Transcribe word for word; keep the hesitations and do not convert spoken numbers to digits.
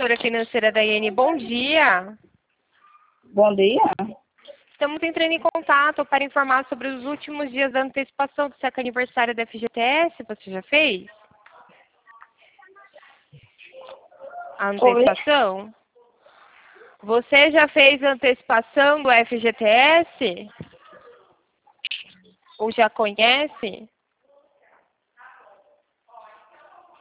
assessora financeira da I N. Bom dia. Bom dia. Estamos entrando em contato para informar sobre os últimos dias da antecipação do século aniversário da F G T S. Você já fez? A antecipação? Oi? Você já fez a antecipação do F G T S? Ou já conhece?